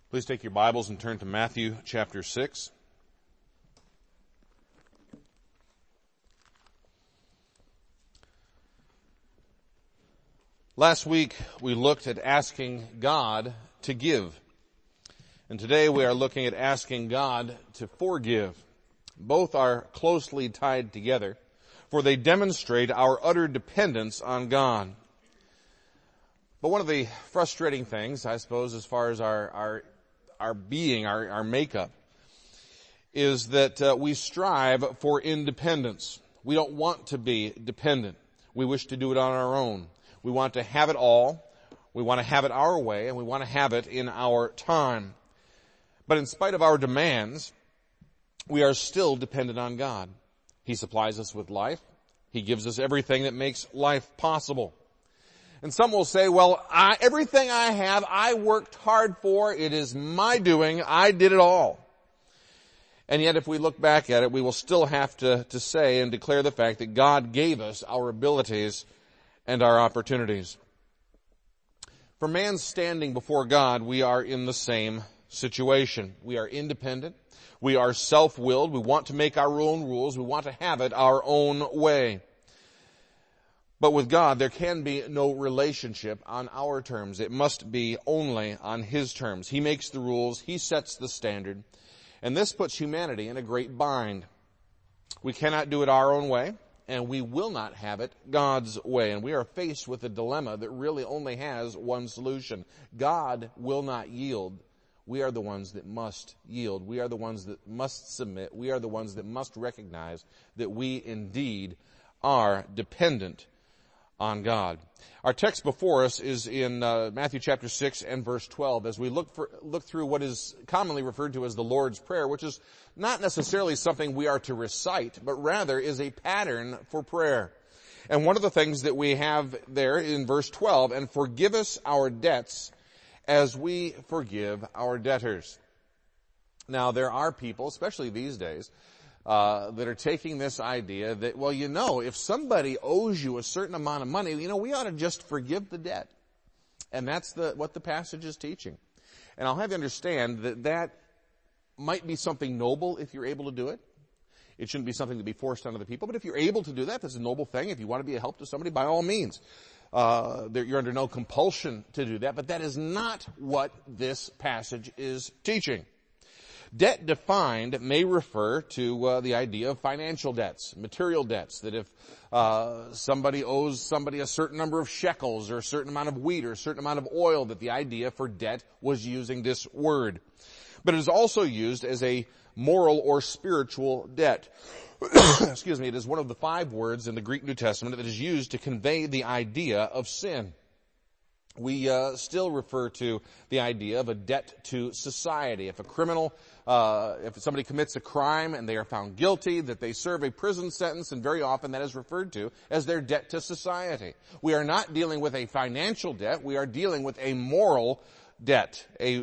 Please take your Bibles and turn to Matthew chapter 6. Last week we looked at asking God to give. And today we are looking at asking God to forgive. Both are closely tied together, for they demonstrate our utter dependence on God. But one of the frustrating things, I suppose, as far as our being, our makeup, is that we strive for independence. We don't want to be dependent. We wish to do it on our own. We want to have it all. We want to have it our way, and we want to have it in our time. But in spite of our demands, we are still dependent on God. He supplies us with life. He gives us everything that makes life possible. And some will say, well, everything I have, I worked hard for. It is my doing. I did it all. And yet if we look back at it, we will still have to say and declare the fact that God gave us our abilities and our opportunities. For man standing before God, we are in the same situation. We are independent. We are self-willed. We want to make our own rules. We want to have it our own way. But with God, there can be no relationship on our terms. It must be only on His terms. He makes the rules. He sets the standard. And this puts humanity in a great bind. We cannot do it our own way, and we will not have it God's way. And we are faced with a dilemma that really only has one solution. God will not yield. We are the ones that must yield. We are the ones that must submit. We are the ones that must recognize that we indeed are dependent on God. Our text before us is in Matthew chapter 6 and verse 12 as we look through what is commonly referred to as the Lord's Prayer, which is not necessarily something we are to recite, but rather is a pattern for prayer. And one of the things that we have there in verse 12, and forgive us our debts as we forgive our debtors. Now there are people, especially these days, that are taking this idea that, well, if somebody owes you a certain amount of money, we ought to just forgive the debt. And that's what the passage is teaching. And I'll have you understand that might be something noble if you're able to do it. It shouldn't be something to be forced on other people. But if you're able to do that, that's a noble thing. If you want to be a help to somebody, by all means. You're under no compulsion to do that. But that is not what this passage is teaching. Debt defined may refer to the idea of financial debts, material debts, that if somebody owes somebody a certain number of shekels or a certain amount of wheat or a certain amount of oil, that the idea for debt was using this word. But it is also used as a moral or spiritual debt. Excuse me, it is one of the 5 words in the Greek New Testament that is used to convey the idea of sin. We still refer to the idea of a debt to society. If a criminal, if somebody commits a crime and they are found guilty, that they serve a prison sentence, and very often that is referred to as their debt to society. We are not dealing with a financial debt. We are dealing with a moral debt,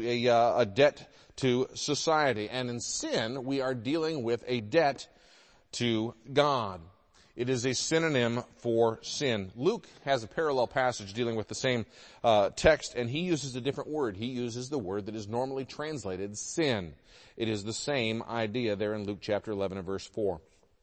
a debt to society. And in sin, we are dealing with a debt to God. It is a synonym for sin. Luke has a parallel passage dealing with the same text, and he uses a different word. He uses the word that is normally translated sin. It is the same idea there in Luke chapter 11 and verse 4.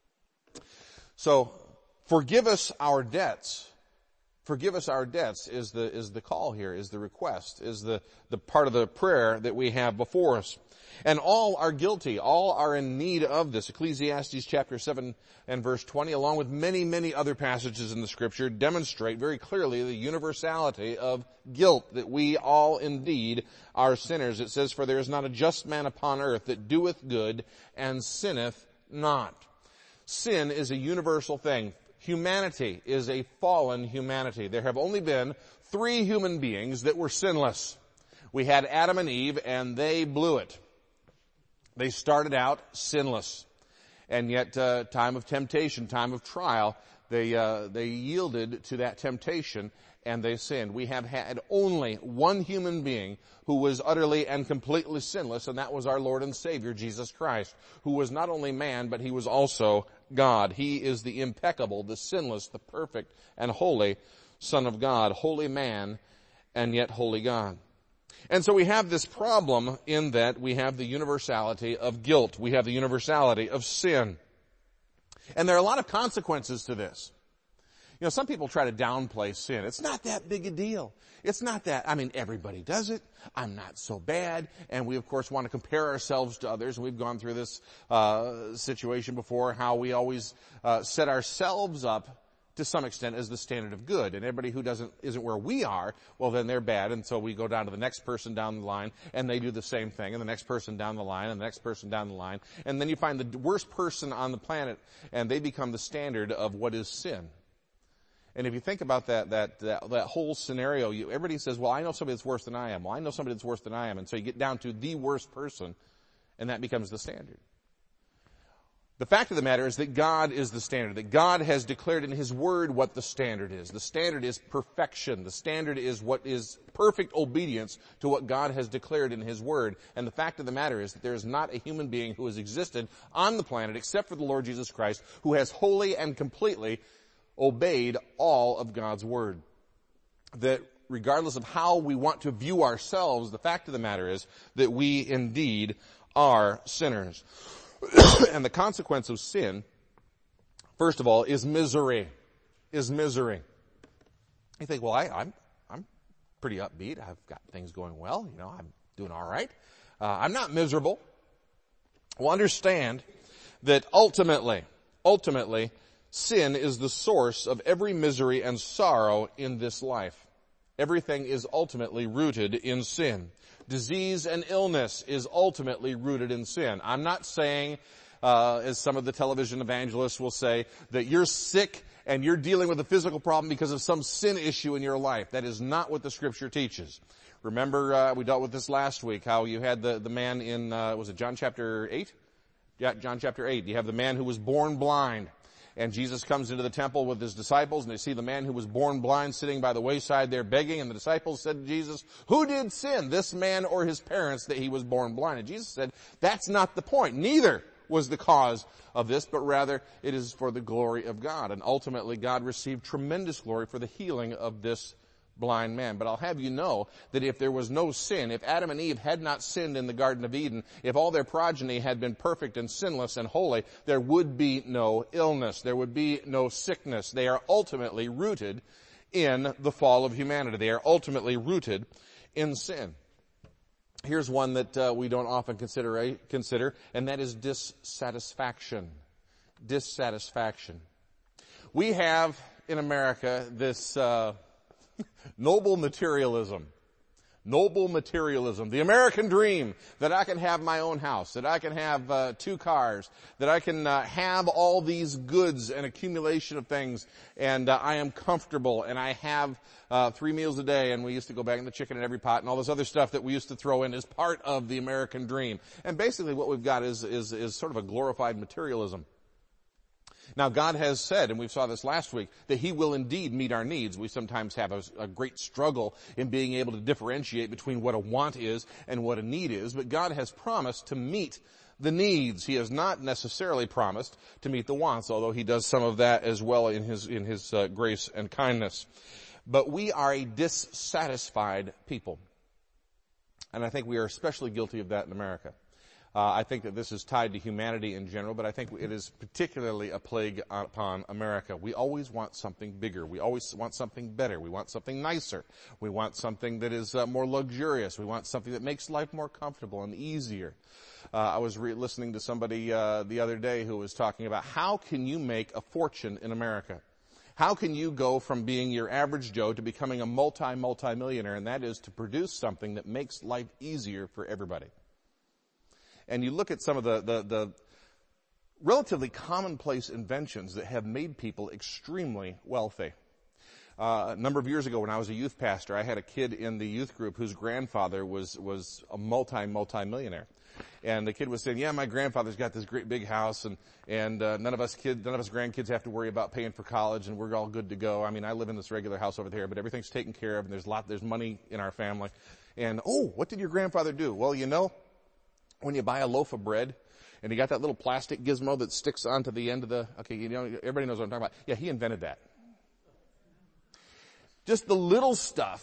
So, forgive us our debts. Forgive us our debts is the call here, is the request, is the part of the prayer that we have before us. And all are guilty. All are in need of this. Ecclesiastes chapter 7 and verse 20, along with many, many other passages in the Scripture, demonstrate very clearly the universality of guilt, that we all indeed are sinners. It says, for there is not a just man upon earth that doeth good and sinneth not. Sin is a universal thing. Humanity is a fallen humanity. There have only been 3 human beings that were sinless. We had Adam and Eve, and they blew it. They started out sinless. And yet, time of temptation, time of trial, they yielded to that temptation and they sinned. We have had only one human being who was utterly and completely sinless, and that was our Lord and Savior, Jesus Christ, who was not only man, but He was also God. He is the impeccable, the sinless, the perfect, and holy Son of God, holy man, and yet holy God. And so we have this problem in that we have the universality of guilt. We have the universality of sin. And there are a lot of consequences to this. You know, some people try to downplay sin. It's not that big a deal. It's not that, everybody does it. I'm not so bad. And we, of course, want to compare ourselves to others. And we've gone through this situation before, how we always set ourselves up to some extent as the standard of good. And everybody who isn't where we are, well, then they're bad. And so we go down to the next person down the line, and they do the same thing, and the next person down the line, and the next person down the line. And then you find the worst person on the planet, and they become the standard of what is sin. And if you think about that whole scenario, everybody says, well, I know somebody that's worse than I am. Well, I know somebody that's worse than I am. And so you get down to the worst person, and that becomes the standard. The fact of the matter is that God is the standard, that God has declared in His Word what the standard is. The standard is perfection. The standard is what is perfect obedience to what God has declared in His Word. And the fact of the matter is that there is not a human being who has existed on the planet except for the Lord Jesus Christ who has wholly and completely obeyed all of God's Word. That regardless of how we want to view ourselves, the fact of the matter is that we indeed are sinners. And the consequence of sin, first of all, is misery. You think, well, I'm pretty upbeat. I've got things going well. I'm doing all right. I'm not miserable. Well, understand that ultimately, sin is the source of every misery and sorrow in this life. Everything is ultimately rooted in sin. Disease and illness is ultimately rooted in sin. I'm not saying, as some of the television evangelists will say, that you're sick and you're dealing with a physical problem because of some sin issue in your life. That is not what the Scripture teaches. Remember, we dealt with this last week, how you had the man in, was it John chapter 8? Yeah, John chapter 8. You have the man who was born blind. And Jesus comes into the temple with His disciples, and they see the man who was born blind sitting by the wayside there begging. And the disciples said to Jesus, who did sin, this man or his parents, that he was born blind? And Jesus said, that's not the point. Neither was the cause of this, but rather it is for the glory of God. And ultimately God received tremendous glory for the healing of this blind man. But I'll have you know that if there was no sin, if Adam and Eve had not sinned in the Garden of Eden, if all their progeny had been perfect and sinless and holy, there would be no illness. There would be no sickness. They are ultimately rooted in the fall of humanity. They are ultimately rooted in sin. Here's one that we don't often consider, and that is dissatisfaction. Dissatisfaction. We have in America this noble materialism. The American dream, that I can have my own house, that I can have 2 cars, that I can have all these goods and accumulation of things, and I am comfortable, and I have 3 meals a day, and we used to go back in the chicken in every pot, and all this other stuff that we used to throw in as part of the American dream. And basically what we've got is sort of a glorified materialism. Now, God has said, and we saw this last week, that He will indeed meet our needs. We sometimes have a great struggle in being able to differentiate between what a want is and what a need is, but God has promised to meet the needs. He has not necessarily promised to meet the wants, although He does some of that as well in His grace and kindness. But we are a dissatisfied people. And I think we are especially guilty of that in America. I think that this is tied to humanity in general, but I think it is particularly a plague upon America. We always want something bigger. We always want something better. We want something nicer. We want something that is more luxurious. We want something that makes life more comfortable and easier. I was listening to somebody the other day who was talking about how can you make a fortune in America? How can you go from being your average Joe to becoming a multi-millionaire? And that is to produce something that makes life easier for everybody. And you look at some of the relatively commonplace inventions that have made people extremely wealthy. A number of years ago when I was a youth pastor, I had a kid in the youth group whose grandfather was a multi-millionaire. And the kid was saying, yeah, my grandfather's got this great big house and none of us grandkids have to worry about paying for college and we're all good to go. I mean, I live in this regular house over there, but everything's taken care of and there's money in our family. And, what did your grandfather do? Well, when you buy a loaf of bread and you got that little plastic gizmo that sticks onto the end of everybody knows what I'm talking about. Yeah, he invented that. Just the little stuff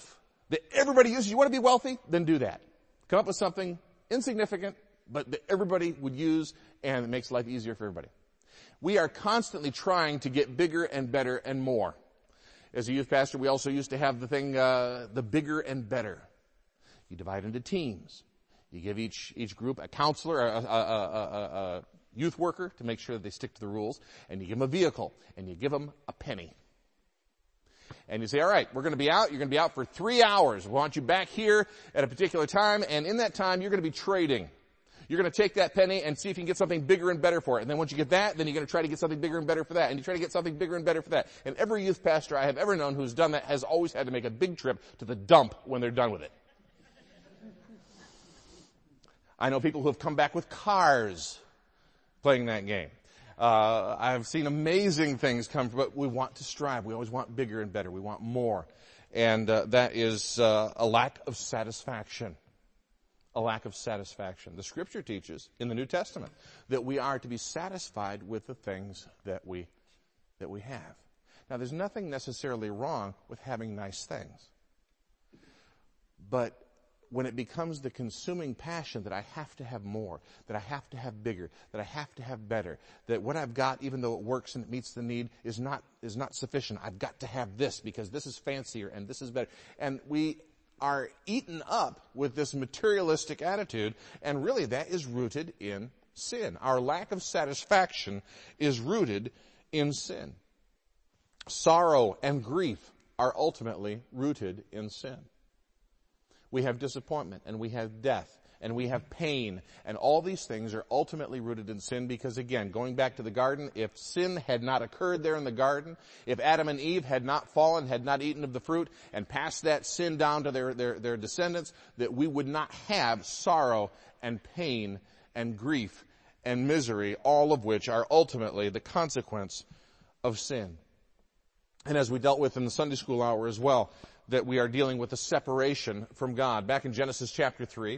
that everybody uses. You want to be wealthy? Then do that. Come up with something insignificant, but that everybody would use, and it makes life easier for everybody. We are constantly trying to get bigger and better and more. As a youth pastor, we also used to have the thing, the bigger and better. You divide into teams. You give each group a counselor, a youth worker to make sure that they stick to the rules, and you give them a vehicle, and you give them a penny. And you say, all right, we're going to be out. You're going to be out for 3 hours. We want you back here at a particular time, and in that time, you're going to be trading. You're going to take that penny and see if you can get something bigger and better for it. And then once you get that, then you're going to try to get something bigger and better for that. And you try to get something bigger and better for that. And every youth pastor I have ever known who's done that has always had to make a big trip to the dump when they're done with it. I know people who have come back with cars playing that game. I've seen amazing things come, but we want to strive. We always want bigger and better. We want more. And that is a lack of satisfaction. A lack of satisfaction. The Scripture teaches in the New Testament that we are to be satisfied with the things that we have. Now, there's nothing necessarily wrong with having nice things. But when it becomes the consuming passion that I have to have more, that I have to have bigger, that I have to have better, that what I've got, even though it works and it meets the need, is not sufficient. I've got to have this because this is fancier and this is better. And we are eaten up with this materialistic attitude, and really that is rooted in sin. Our lack of satisfaction is rooted in sin. Sorrow and grief are ultimately rooted in sin. We have disappointment, and we have death, and we have pain, and all these things are ultimately rooted in sin because, again, going back to the garden, if sin had not occurred there in the garden, if Adam and Eve had not fallen, had not eaten of the fruit, and passed that sin down to their descendants, that we would not have sorrow and pain and grief and misery, all of which are ultimately the consequence of sin. And as we dealt with in the Sunday school hour as well, that we are dealing with a separation from God. Back in Genesis chapter 3,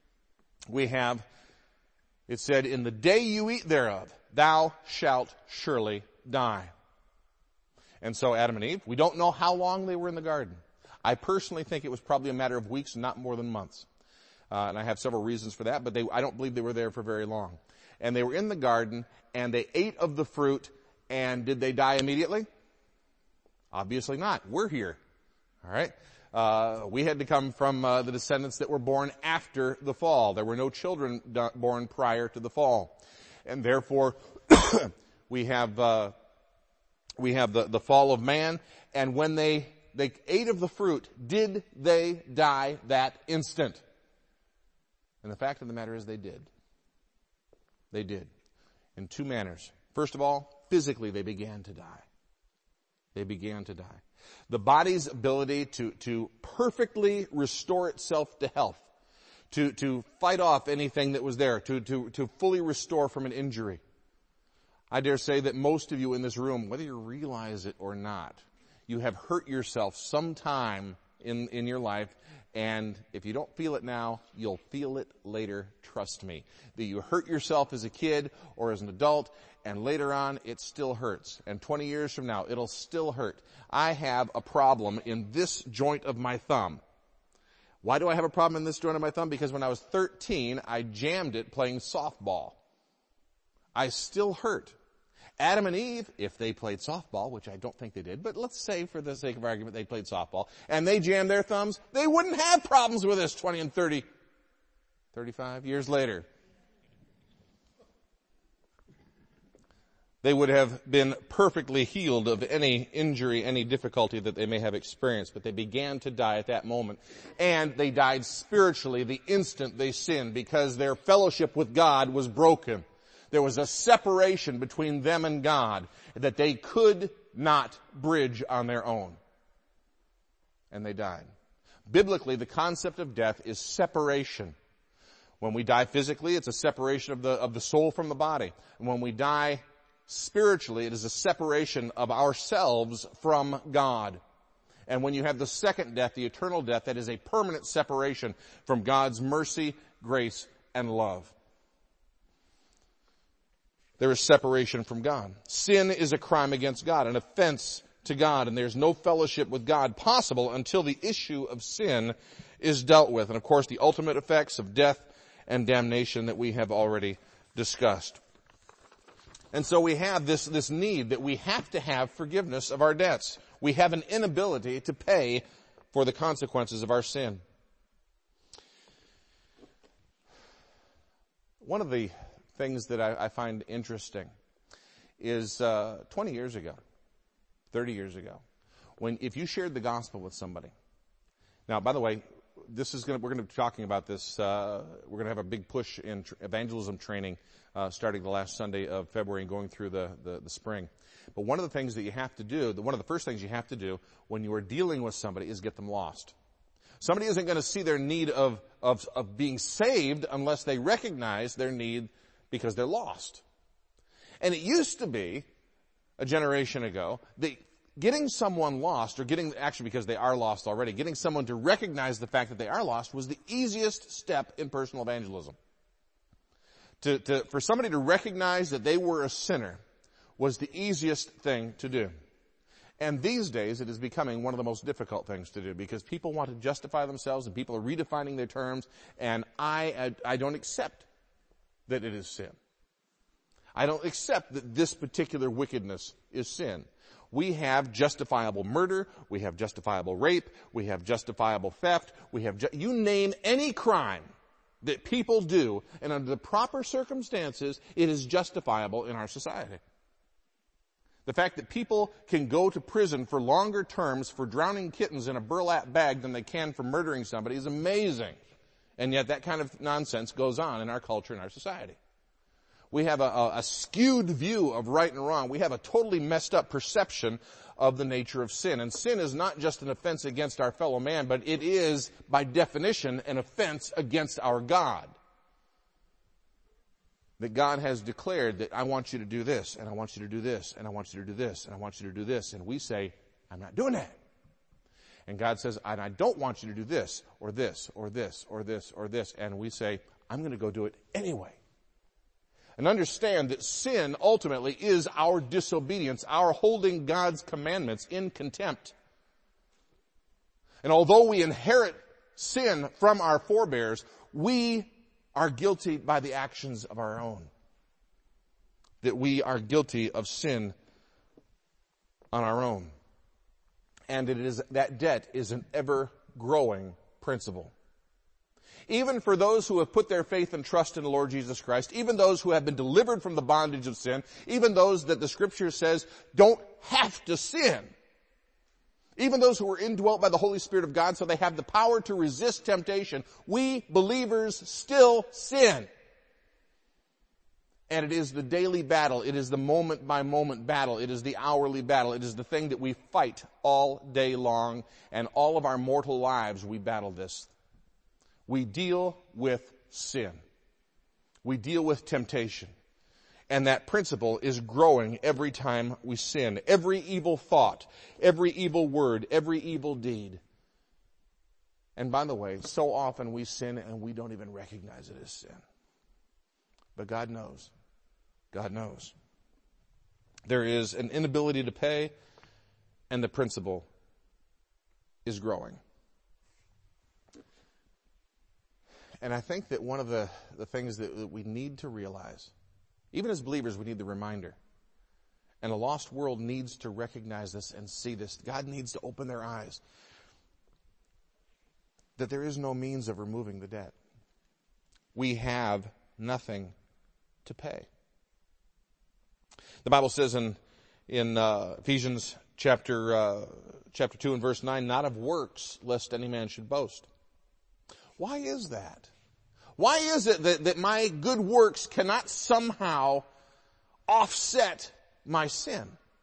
it said, in the day you eat thereof, thou shalt surely die. And so Adam and Eve, we don't know how long they were in the garden. I personally think it was probably a matter of weeks, not more than months. And I have several reasons for that, but I don't believe they were there for very long. And they were in the garden, and they ate of the fruit, and did they die immediately? Obviously not. We're here. All right? We had to come from the descendants that were born after the fall. There were no children born prior to the fall. And therefore, we have the fall of man. And when they ate of the fruit, did they die that instant? And the fact of the matter is they did. They did. In two manners. First of all, physically they began to die. They began to die. The body's ability to perfectly restore itself to health, to fight off anything that was there, to fully restore from an injury. I dare say that most of you in this room, whether you realize it or not, you have hurt yourself sometime in your life, and if you don't feel it now, you'll feel it later, trust me. That you hurt yourself as a kid or as an adult, and later on, it still hurts. And 20 years from now, it'll still hurt. I have a problem in this joint of my thumb. Why do I have a problem in this joint of my thumb? Because when I was 13, I jammed it playing softball. I still hurt. Adam and Eve, if they played softball, which I don't think they did, but let's say for the sake of argument they played softball, and they jammed their thumbs, they wouldn't have problems with us 20 and 30, 35 years later. They would have been perfectly healed of any injury, any difficulty that they may have experienced, but they began to die at that moment. And they died spiritually the instant they sinned because their fellowship with God was broken. There was a separation between them and God that they could not bridge on their own. And they died. Biblically, the concept of death is separation. When we die physically, it's a separation of the soul from the body. And when we die spiritually, it is a separation of ourselves from God. And when you have the second death, the eternal death, that is a permanent separation from God's mercy, grace, and love. There is separation from God. Sin is a crime against God, an offense to God, and there's no fellowship with God possible until the issue of sin is dealt with. And of course, the ultimate effects of death and damnation that we have already discussed. And so we have this need that we have to have forgiveness of our debts. We have an inability to pay for the consequences of our sin. One of the things that I find interesting is 20 years ago, 30 years ago, if you shared the gospel with somebody. Now, by the way, we're going to be talking about this. We're going to have a big push in evangelism training starting the last Sunday of February and going through the spring. But one of the things that you have to do, one of the first things you have to do when you are dealing with somebody is get them lost. Somebody isn't going to see their need of being saved unless they recognize their need because they're lost. And it used to be, a generation ago, that getting someone lost, because they are lost already, getting someone to recognize the fact that they are lost was the easiest step in personal evangelism. For somebody to recognize that they were a sinner was the easiest thing to do. And these days, it is becoming one of the most difficult things to do because people want to justify themselves and people are redefining their terms, and I don't accept that it is sin. I don't accept that this particular wickedness is sin. We have justifiable murder, we have justifiable rape, we have justifiable theft, you name any crime that people do, and under the proper circumstances, it is justifiable in our society. The fact that people can go to prison for longer terms for drowning kittens in a burlap bag than they can for murdering somebody is amazing. And yet that kind of nonsense goes on in our culture and our society. We have a skewed view of right and wrong. We have a totally messed up perception of the nature of sin. And sin is not just an offense against our fellow man, but it is, by definition, an offense against our God. That God has declared that I want you to do this, and I want you to do this, and I want you to do this, and I want you to do this. And we say, I'm not doing that. And God says, and I don't want you to do this, or this, or this, or this, or this. And we say, I'm going to go do it anyway. And understand that sin ultimately is our disobedience, our holding God's commandments in contempt. And although we inherit sin from our forebears, we are guilty by the actions of our own. That we are guilty of sin on our own. And that debt is an ever-growing principle. Even for those who have put their faith and trust in the Lord Jesus Christ, even those who have been delivered from the bondage of sin, even those that the Scripture says don't have to sin, even those who are indwelt by the Holy Spirit of God so they have the power to resist temptation, we believers still sin. And it is the daily battle. It is the moment-by-moment battle. It is the hourly battle. It is the thing that we fight all day long. And all of our mortal lives, we battle this. We deal with sin. We deal with temptation. And that principle is growing every time we sin. Every evil thought, every evil word, every evil deed. And by the way, so often we sin and we don't even recognize it as sin. But God knows. God knows. There is an inability to pay, and the principle is growing. And I think that one of the things that we need to realize, even as believers, we need the reminder. And a lost world needs to recognize this and see this. God needs to open their eyes. That there is no means of removing the debt. We have nothing to pay. The Bible says in Ephesians chapter 2 and verse 9, not of works, lest any man should boast. Why is that? Why is it that my good works cannot somehow offset my sin?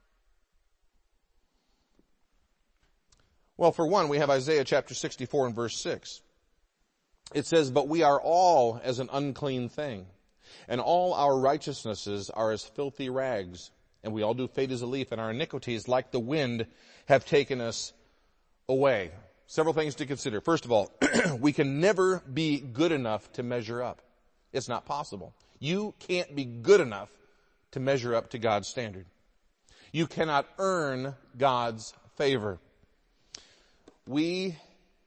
Well, for one, we have Isaiah chapter 64 and verse 6. It says, but we are all as an unclean thing, and all our righteousnesses are as filthy rags, and we all do fade as a leaf, and our iniquities, like the wind, have taken us away. Several things to consider. First of all, we can never be good enough to measure up. It's not possible. You can't be good enough to measure up to God's standard. You cannot earn God's favor. We,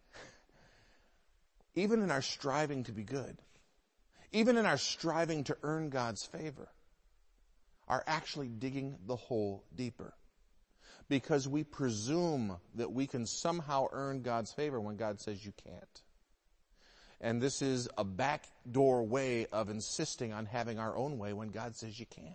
even in our striving to be good, even in our striving to earn God's favor, are actually digging the hole deeper. Because we presume that we can somehow earn God's favor when God says you can't. And this is a backdoor way of insisting on having our own way when God says you can't.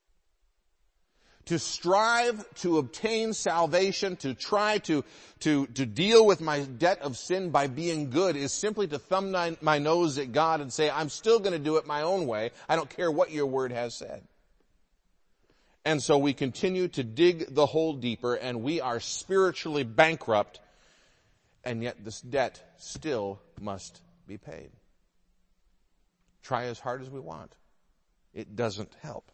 To strive to obtain salvation, to try to deal with my debt of sin by being good is simply to thumb my nose at God and say, I'm still going to do it my own way. I don't care what your word has said. And so we continue to dig the hole deeper, and we are spiritually bankrupt, and yet this debt still must be paid. Try as hard as we want. It doesn't help.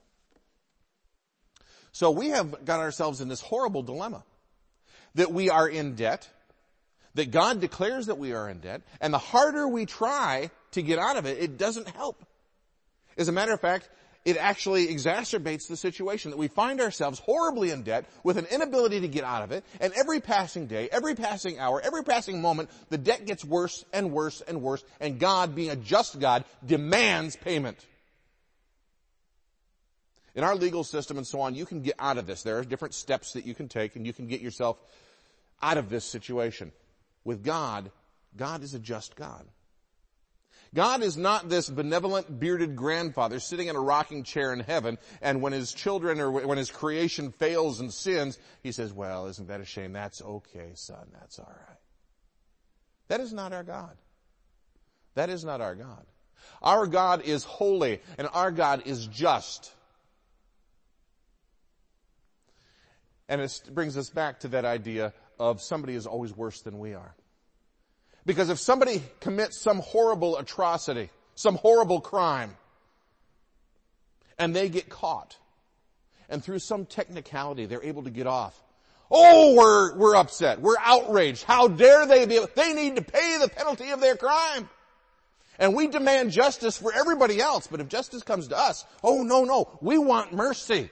So we have got ourselves in this horrible dilemma that we are in debt, that God declares that we are in debt, and the harder we try to get out of it, it doesn't help. As a matter of fact, it actually exacerbates the situation that we find ourselves horribly in debt with an inability to get out of it, and every passing day, every passing hour, every passing moment, the debt gets worse and worse and worse, and God, being a just God, demands payment. In our legal system and so on, you can get out of this. There are different steps that you can take, and you can get yourself out of this situation. With God, God is a just God. God is not this benevolent, bearded grandfather sitting in a rocking chair in heaven, and when his children or when his creation fails and sins, he says, well, isn't that a shame? That's okay, son. That's all right. That is not our God. That is not our God. Our God is holy, and our God is just. And it brings us back to that idea of somebody is always worse than we are. Because if somebody commits some horrible atrocity, some horrible crime, and they get caught, and through some technicality they're able to get off, oh, we're upset, we're outraged, how dare they need to pay the penalty of their crime. And we demand justice for everybody else, but if justice comes to us, oh no, we want mercy.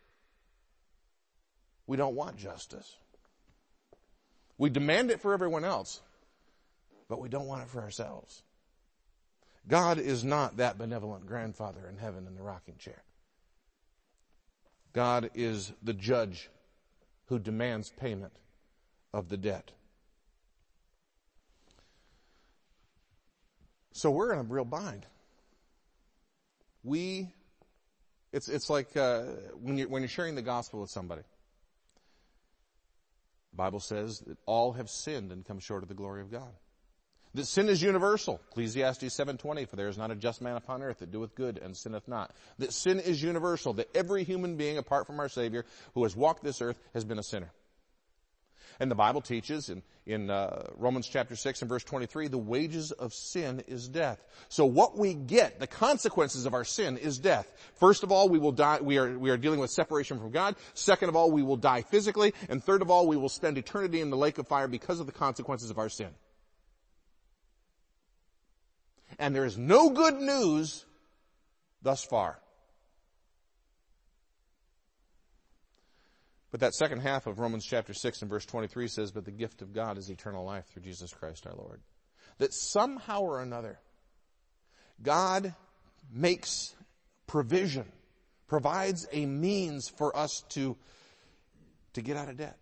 We don't want justice. We demand it for everyone else, but we don't want it for ourselves. God is not that benevolent grandfather in heaven in the rocking chair. God is the judge who demands payment of the debt. So we're in a real bind. It's like when you're sharing the gospel with somebody. The Bible says that all have sinned and come short of the glory of God. That sin is universal. Ecclesiastes 7:20, for there is not a just man upon earth that doeth good and sinneth not. That sin is universal. That every human being, apart from our Savior, who has walked this earth, has been a sinner. And the Bible teaches in Romans chapter 6 and verse 23, the wages of sin is death. So what we get, the consequences of our sin, is death. First of all, we will die. We are dealing with separation from God. Second of all, we will die physically. And third of all, we will spend eternity in the lake of fire because of the consequences of our sin. And there is no good news thus far. But that second half of Romans chapter 6 and verse 23 says, but the gift of God is eternal life through Jesus Christ our Lord. That somehow or another, God makes provision, provides a means for us to get out of debt.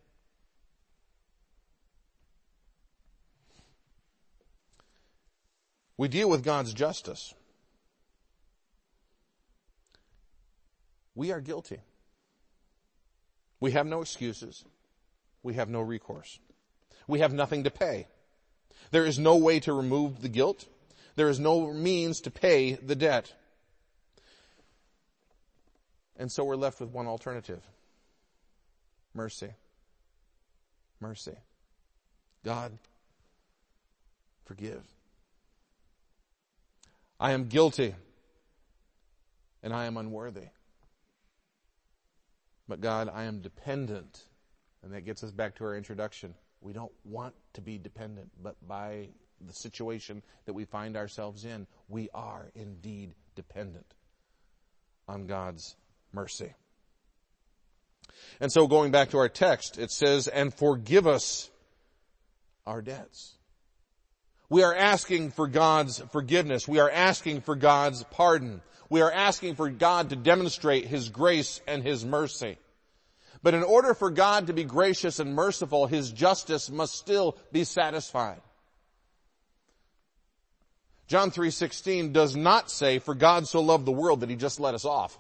We deal with God's justice. We are guilty. We have no excuses. We have no recourse. We have nothing to pay. There is no way to remove the guilt. There is no means to pay the debt. And so we're left with one alternative. Mercy. Mercy. God, forgive. I am guilty, and I am unworthy. But God, I am dependent. And that gets us back to our introduction. We don't want to be dependent, but by the situation that we find ourselves in, we are indeed dependent on God's mercy. And so going back to our text, it says, and forgive us our debts. We are asking for God's forgiveness. We are asking for God's pardon. We are asking for God to demonstrate His grace and His mercy. But in order for God to be gracious and merciful, His justice must still be satisfied. John 3:16 does not say, for God so loved the world that He just let us off.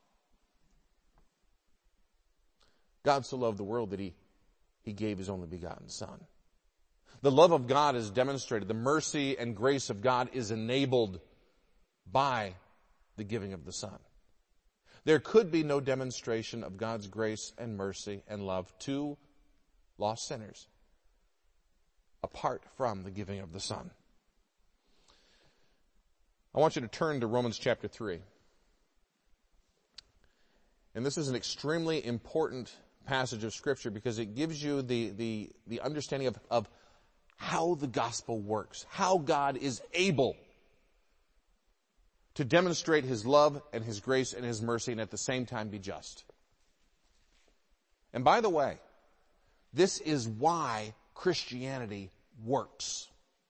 God so loved the world that He gave His only begotten Son. The love of God is demonstrated. The mercy and grace of God is enabled by the giving of the Son. There could be no demonstration of God's grace and mercy and love to lost sinners apart from the giving of the Son. I want you to turn to Romans chapter 3. And this is an extremely important passage of Scripture because it gives you the understanding of how the gospel works, how God is able to demonstrate His love and His grace and His mercy and at the same time be just. And by the way, this is why Christianity works.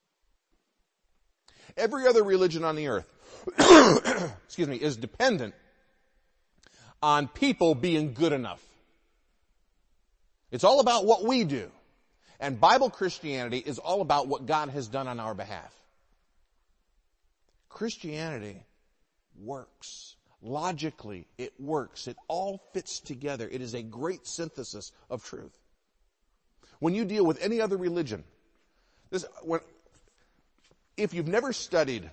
Every other religion on the earth, is dependent on people being good enough. It's all about what we do. And Bible Christianity is all about what God has done on our behalf. Christianity works. Logically, it works. It all fits together. It is a great synthesis of truth. When you deal with any other religion, if you've never studied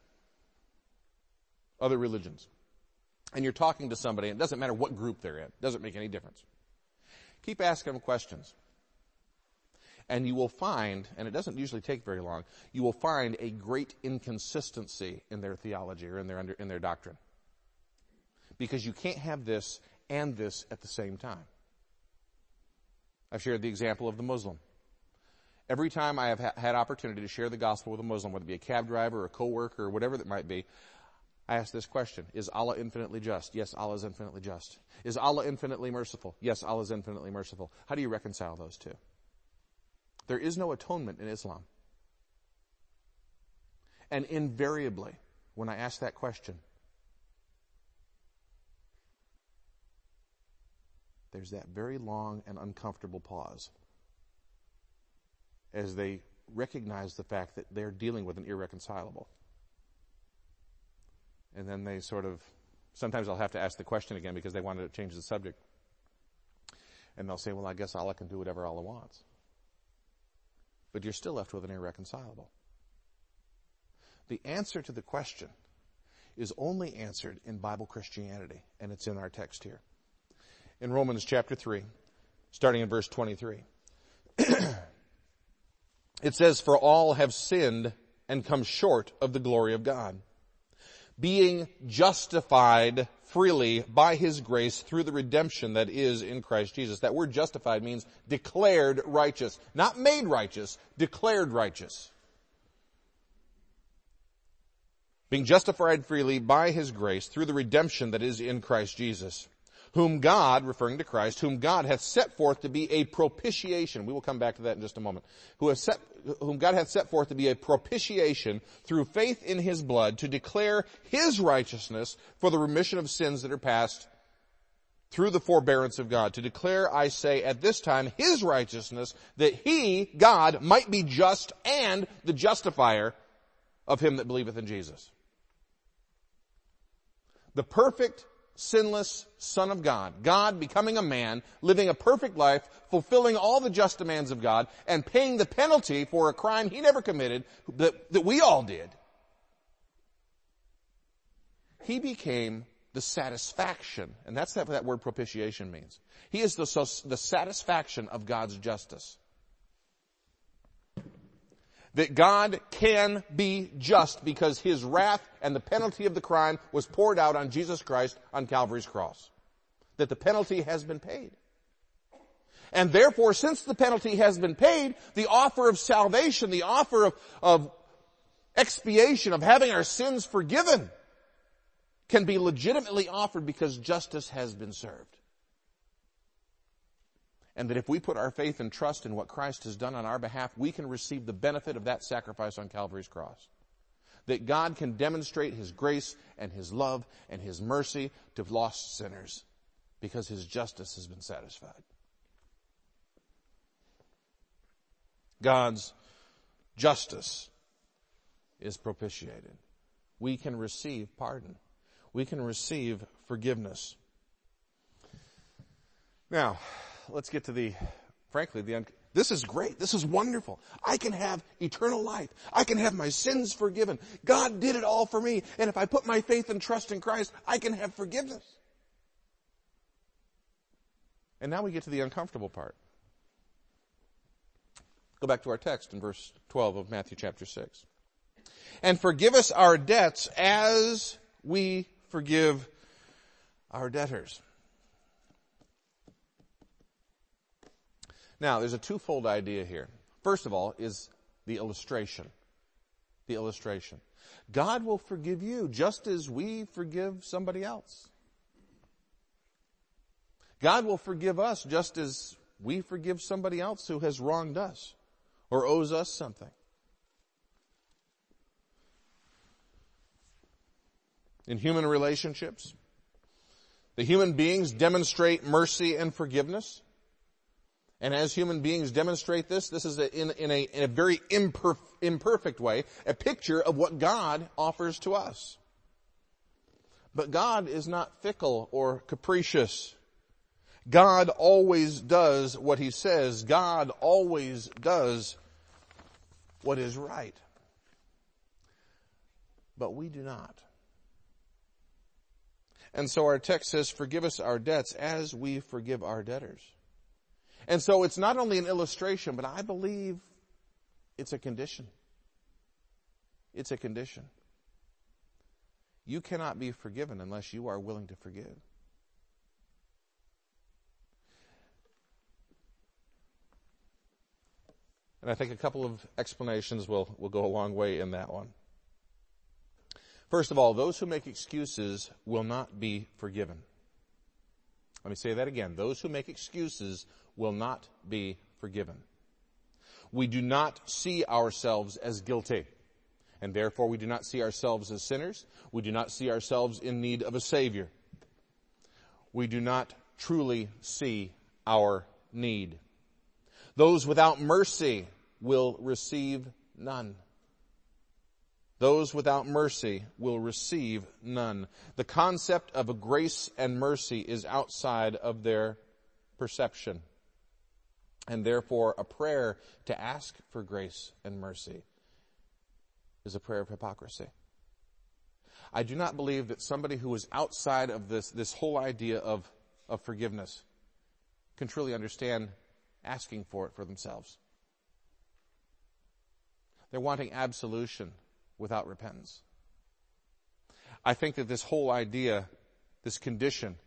other religions, and you're talking to somebody, and it doesn't matter what group they're in, it doesn't make any difference. Keep asking them questions. And you will find, and it doesn't usually take very long, you will find a great inconsistency in their theology or in their doctrine. Because you can't have this and this at the same time. I've shared the example of the Muslim. Every time I have had opportunity to share the gospel with a Muslim, whether it be a cab driver or a coworker or whatever that might be, I ask this question: is Allah infinitely just? Yes, Allah is infinitely just. Is Allah infinitely merciful? Yes, Allah is infinitely merciful. How do you reconcile those two? There is no atonement in Islam. And invariably, when I ask that question, there's that very long and uncomfortable pause as they recognize the fact that they're dealing with an irreconcilable. And then they sometimes I'll have to ask the question again because they wanted to change the subject. And they'll say, well, I guess Allah can do whatever Allah wants. But you're still left with an irreconcilable. The answer to the question is only answered in Bible Christianity, and it's in our text here. In Romans chapter 3, starting in verse 23, it says, for all have sinned and come short of the glory of God, being justified freely by His grace through the redemption that is in Christ Jesus. That word justified means declared righteous. Not made righteous, declared righteous. Being justified freely by His grace through the redemption that is in Christ Jesus, whom God, referring to Christ, whom God hath set forth to be a propitiation. We will come back to that in just a moment. Whom God hath set forth to be a propitiation through faith in His blood, to declare His righteousness for the remission of sins that are past through the forbearance of God. To declare, I say, at this time, His righteousness, that He, God, might be just and the justifier of him that believeth in Jesus. The perfect, sinless Son of God, God becoming a man, living a perfect life, fulfilling all the just demands of God, and paying the penalty for a crime He never committed, that we all did. He became the satisfaction, and that's what that word propitiation means. He is the satisfaction of God's justice. That God can be just because His wrath and the penalty of the crime was poured out on Jesus Christ on Calvary's cross. That the penalty has been paid. And therefore, since the penalty has been paid, the offer of salvation, the offer of expiation, of having our sins forgiven, can be legitimately offered because justice has been served. And that if we put our faith and trust in what Christ has done on our behalf, we can receive the benefit of that sacrifice on Calvary's cross. That God can demonstrate His grace and His love and His mercy to lost sinners because His justice has been satisfied. God's justice is propitiated. We can receive pardon. We can receive forgiveness. Now, let's get to this is great. This is wonderful. I can have eternal life. I can have my sins forgiven. God did it all for me. And if I put my faith and trust in Christ, I can have forgiveness. And now we get to the uncomfortable part. Go back to our text in verse 12 of Matthew chapter 6. And forgive us our debts as we forgive our debtors. Now, there's a twofold idea here. First of all is the illustration. The illustration. God will forgive you just as we forgive somebody else. God will forgive us just as we forgive somebody else who has wronged us or owes us something. In human relationships, the human beings demonstrate mercy and forgiveness. And as human beings demonstrate this is in a very imperfect way, a picture of what God offers to us. But God is not fickle or capricious. God always does what He says. God always does what is right. But we do not. And so our text says, forgive us our debts as we forgive our debtors. And so it's not only an illustration, but I believe it's a condition. It's a condition. You cannot be forgiven unless you are willing to forgive. And I think a couple of explanations will go a long way in that one. First of all, those who make excuses will not be forgiven. Let me say that again. Those who make excuses will not be forgiven. We do not see ourselves as guilty, and therefore we do not see ourselves as sinners. We do not see ourselves in need of a Savior. We do not truly see our need. Those without mercy will receive none. Those without mercy will receive none. The concept of a grace and mercy is outside of their perception. And therefore, a prayer to ask for grace and mercy is a prayer of hypocrisy. I do not believe that somebody who is outside of this whole idea of forgiveness can truly understand asking for it for themselves. They're wanting absolution without repentance. I think that this whole idea, this condition,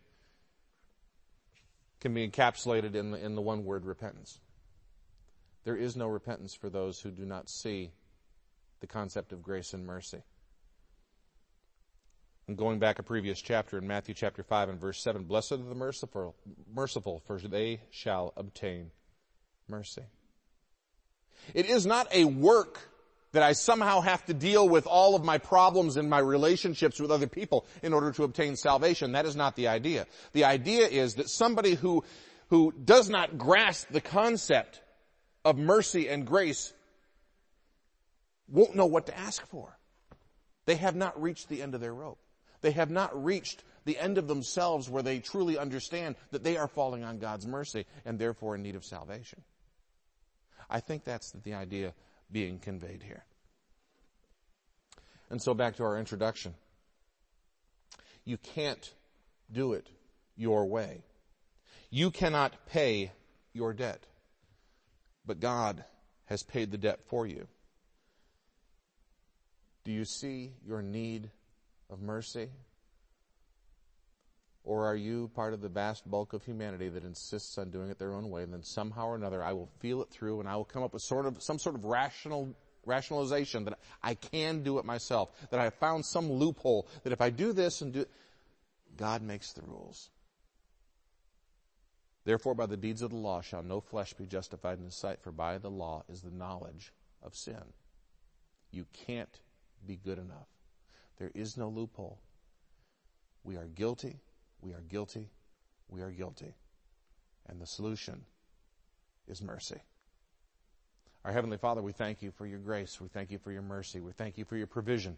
can be encapsulated in the one word repentance. There is no repentance for those who do not see the concept of grace and mercy. And going back a previous chapter in Matthew chapter 5 and verse 7, blessed are the merciful, for they shall obtain mercy. It is not a work that I somehow have to deal with all of my problems in my relationships with other people in order to obtain salvation. That is not the idea. The idea is that somebody who does not grasp the concept of mercy and grace won't know what to ask for. They have not reached the end of their rope. They have not reached the end of themselves where they truly understand that they are falling on God's mercy and therefore in need of salvation. I think that's the idea being conveyed here. And so back to our introduction. You can't do it your way. You cannot pay your debt. But God has paid the debt for you. Do you see your need of mercy? Or are you part of the vast bulk of humanity that insists on doing it their own way, and then somehow or another I will feel it through and I will come up with some sort of rationalization that I can do it myself, that I have found some loophole, that if I do this and do... God makes the rules. Therefore, by the deeds of the law shall no flesh be justified in his sight, for by the law is the knowledge of sin. You can't be good enough. There is no loophole. We are guilty, we are guilty, we are guilty. And the solution is mercy. Our Heavenly Father, we thank you for your grace. We thank you for your mercy. We thank you for your provision.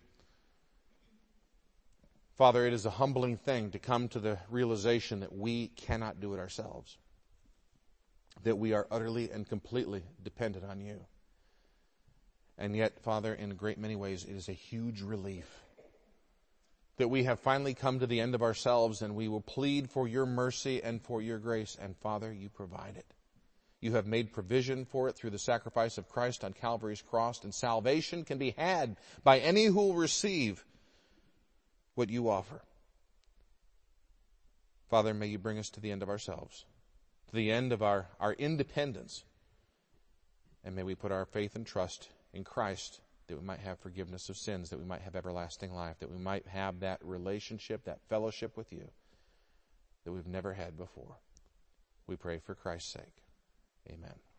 Father, it is a humbling thing to come to the realization that we cannot do it ourselves, that we are utterly and completely dependent on you. And yet, Father, in a great many ways, it is a huge relief that we have finally come to the end of ourselves, and we will plead for your mercy and for your grace. And Father, you provide it. You have made provision for it through the sacrifice of Christ on Calvary's cross, and salvation can be had by any who will receive what you offer. Father, may you bring us to the end of ourselves, to the end of our independence, and may we put our faith and trust in Christ, that we might have forgiveness of sins, that we might have everlasting life, that we might have that relationship, that fellowship with you that we've never had before. We pray for Christ's sake. Amen.